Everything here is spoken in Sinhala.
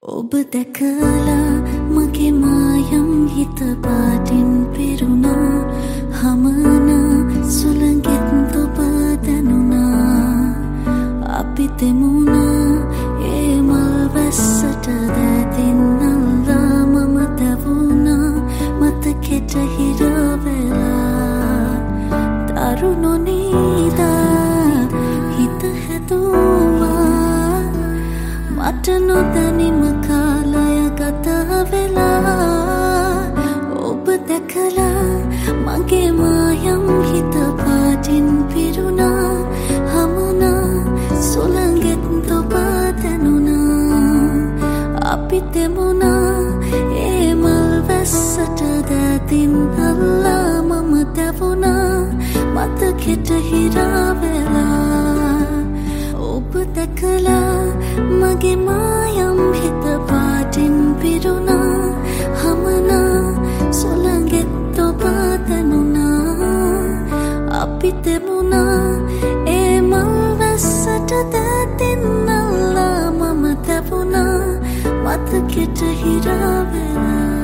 ඔබ දැකලා මගේ මායම් හිත පාටින් පිරුණා හමනා සුළඟෙත් ඔබ දැනුණා අපි දෙමුණා ඒ මල් වැස්සට දැතින් අල්ලා මම දැවුණා මතකෙට හිර වෙලා දරුණොනීදා හිත හැදුවා මට නොදැනිම කාලය ගත වෙලා ඔබ දැකලා මගේ මායම් හිත පාටින් පිරුණා හමනා සුළඟෙත් ඔබ දැනුණා අපි දෙමුණා ඒ මල් වැස්සට දැතින් අල්ලා මම දැවුණා මතකෙට හිර වෙලා ඔබ දැකලා මගේ මායම් හිත පාටින් පිරුණා හමනා සුළඟෙත් ඔබ දැනුණා අපි දෙමුණා ඒ මල් වැස්සට දැතින් අල්ලා මම දැවුණා මතකෙට හිර වෙලා